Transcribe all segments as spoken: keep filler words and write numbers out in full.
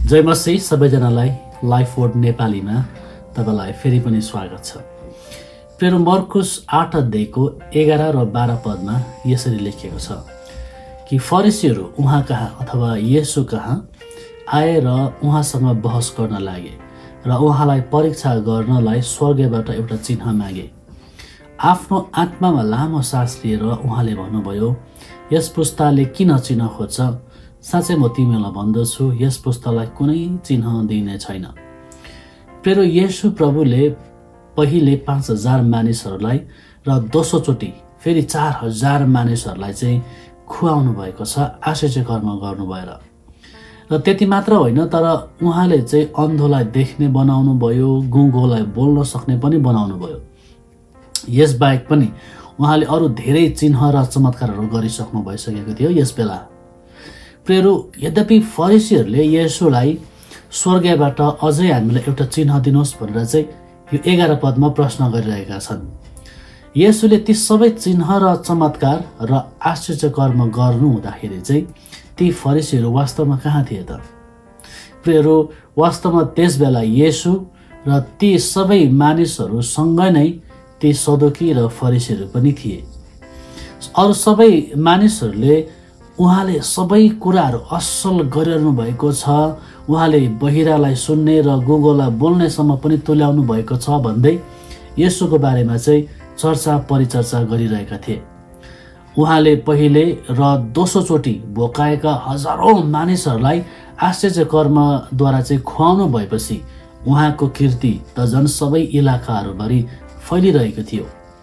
जय मसीह सबैजनालाई life word नेपालीमा तपाईलाई फेरि पनि स्वागत छ। प्रिय मर्कुस आठ अध्यायको एघार र बाह्र पदमा यसरी लेखिएको छ कि फरिसीहरू उहाँ कहाँ अथवा येशू कहाँ आए र उहाँसँग बहस गर्न लागे र उहाँलाई परीक्षा गर्नलाई स्वर्गबाट एउटा चिन्ह मागे। आफ्नो आत्मामा लामो सास लिएर उहाँले भन्नुभयो, यस पुस्ताले किन चिन्ह खोज्छ? साँच्चै म तिमीलाई भन्दछु, यस पुस्तालाई कुनै चिन्ह दिइने छैन। प्रिय येशू प्रभुले पहिले पाँच हजार मानिसहरूलाई र दोस्रो चोटि फेरि चार हजार मानिसहरूलाई चाहिँ खुवाउनु भएको छ, आश्चर्य कर्म गर्नु भएर। र त्यति मात्र होइन, तर उहाँले चाहिँ अन्धोलाई देख्ने बनाउनु भयो, गुङ्गोलाई बोल्न सक्ने पनि बनाउनु भयो। यसबाहेक पनि उहाँले अरू धेरै चिन्ह र चमत्कारहरू गरिसक्नु भइसकेको थियो यस बेला। प्रियहरू, यद्यपि फरिसीहरूले येशूलाई स्वर्गबाट अझै हामीलाई एउटा चिन्ह दिनुहोस् भनेर चाहिँ यो एघार पदमा प्रश्न गरिरहेका छन्। येशूले ती सबै चिन्ह र चमत्कार र आश्चर्य कर्म गर्नु हुँदाखेरि चाहिँ ती फरिसीहरू वास्तवमा कहाँ थिए त? प्रियहरू, वास्तवमा त्यस बेला येशू र ती सबै मानिसहरूसँगै नै ती सदुकी र फरिसीहरू पनि थिए। अरू सबै मानिसहरूले उहाँले सबै कुराहरू असल गरिरहनु भएको छ, उहाँले बहिरालाई सुन्ने र गुङ्गोलाई बोल्नेसम्म पनि तुल्याउनु भएको छ भन्दै येशूको बारेमा चाहिँ चर्चा परिचर्चा गरिरहेका थिए। उहाँले पहिले र दोस्रो चोटि भोकाएका हजारौं मानिसहरूलाई आश्चर्य कर्मद्वारा चाहिँ खुवाउनु भएपछि उहाँको कीर्ति त झन् सबै इलाकाहरूभरि फैलिरहेको थियो।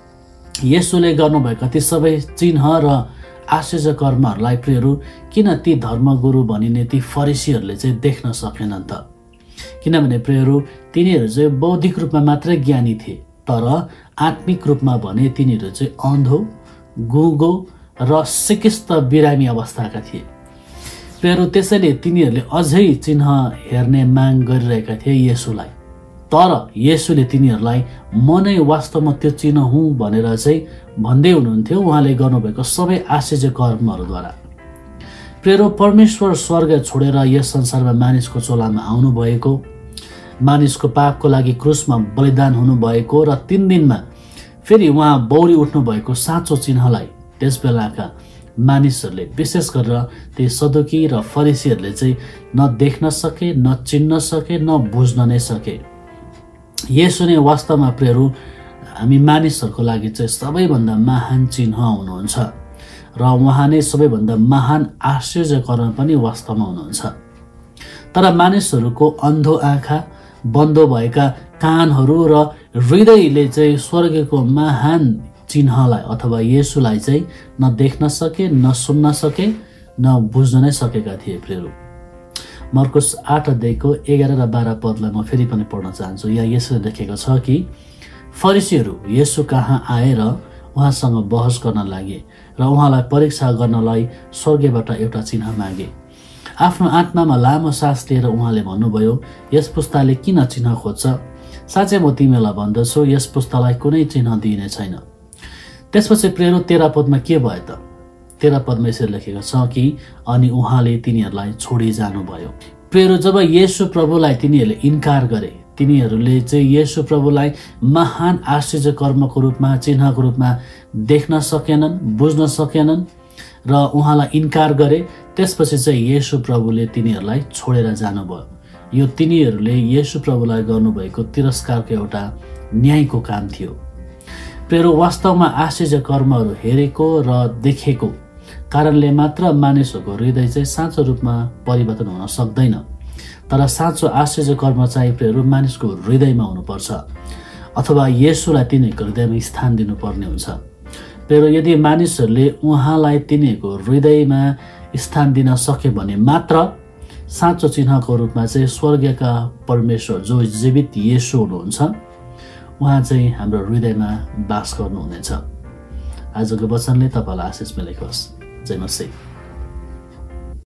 येशूले गर्नुभएका ती सबै चिन्ह र आश्चर्य कर्महरूलाई प्रियहरू किन ती धर्मगुरु भनिने ती फरिसीहरूले चाहिँ देख्न सकेनन् त? किनभने प्रियहरू, तिनीहरू चाहिँ बौद्धिक रूपमा मात्रै ज्ञानी थिए, तर आत्मिक रूपमा भने तिनीहरू चाहिँ अन्धो, गुङ्गो र सिकिस्त बिरामी अवस्थाका थिए। प्रियहरू, त्यसैले तिनीहरूले अझै चिन्ह हेर्ने माग गरिरहेका थिए येशूलाई। तर येशूले तिनीहरूलाई म नै वास्तवमा त्यो चिन्ह हुँ भनेर चाहिँ भन्दै हुनुहुन्थ्यो उहाँले गर्नुभएको सबै आश्चर्य कर्महरूद्वारा। प्रियहरू, परमेश्वर स्वर्ग छोडेर यस संसारमा मानिसको चोलामा आउनु भएको, मानिसको पापको लागि क्रुसमा बलिदान हुनुभएको र तीन दिनमा फेरि उहाँ बौरी उठ्नु भएको साँचो चिन्हलाई त्यस बेलाका मानिसहरूले विशेष गरेर ती सदुकी र फरिसीहरूले चाहिँ न देख्न सके, न चिन्न सके, न बुझ्न नै सके। येशू नै वास्तवमा प्रियहरू हामी मानिसहरूको लागि चाहिँ सबैभन्दा महान चिन्ह हुनुहुन्छ र उहाँ नै सबैभन्दा महान आश्चर्य कर्म पनि वास्तवमा हुनुहुन्छ। तर मानिसहरूको अन्धो आँखा, बन्द भएका कानहरू र हृदयले चाहिँ स्वर्गको महान चिन्हलाई अथवा येशूलाई चाहिँ न देख्न सके, न सुन्न सके, न बुझ्न नै सकेका थिए। प्रियहरू, मर्कुस आठ अध्यायको एघार र बाह्र पदलाई म फेरि पनि पढ्न चाहन्छु। यहाँ यसरी लेखेको छ कि फरिसीहरू येशू कहाँ आएर उहाँसँग बहस गर्न लागे र उहाँलाई परीक्षा गर्नलाई स्वर्गबाट एउटा चिन्ह मागे। आफ्नो आत्मामा लामो सास लिएर उहाँले भन्नुभयो, यस पुस्ताले किन चिन्ह खोज्छ? साँच्चै म तिमीलाई भन्दछु, यस पुस्तालाई कुनै चिन्ह दिइने छैन। त्यसपछि प्रियहरू तेह्र पदमा के भयो त? तेह्र पदमा यसरी लेखेको छ कि अनि उहाँले तिनीहरूलाई छोडी जानुभयो। प्रियहरू, जब येशू प्रभुलाई तिनीहरूले इन्कार गरे, तिनीहरूले चाहिँ येशू प्रभुलाई महान आश्चर्य कर्मको रूपमा, चिन्हको रूपमा देख्न सकेनन्, बुझ्न सकेनन् र उहाँलाई इन्कार गरे, त्यसपछि चाहिँ येशू प्रभुले तिनीहरूलाई छोडेर जानुभयो। यो तिनीहरूले येशू प्रभुलाई गर्नुभएको तिरस्कारको एउटा न्यायको काम थियो। प्रियहरू, वास्तवमा आश्चर्य कर्महरू हेरेको र देखेको कारणले मात्र मानिसहरूको हृदय चाहिँ साँचो रूपमा परिवर्तन हुन सक्दैन। तर साँचो आश्चर्य कर्म चाहिँ प्रियहरू मानिसको हृदयमा हुनुपर्छ अथवा येशूलाई तिनीहरूको हृदयमा स्थान दिनुपर्ने हुन्छ। प्रियहरू, यदि मानिसहरूले उहाँलाई तिनीहरूको हृदयमा स्थान दिन सक्यो भने मात्र साँचो चिन्हको रूपमा चाहिँ स्वर्गका परमेश्वर जो जीवित येशू हुनुहुन्छ उहाँ चाहिँ हाम्रो हृदयमा बास गर्नुहुनेछ। आजको वचनले तपाईँलाई आशिष मिलेको होस्। जय मसीह।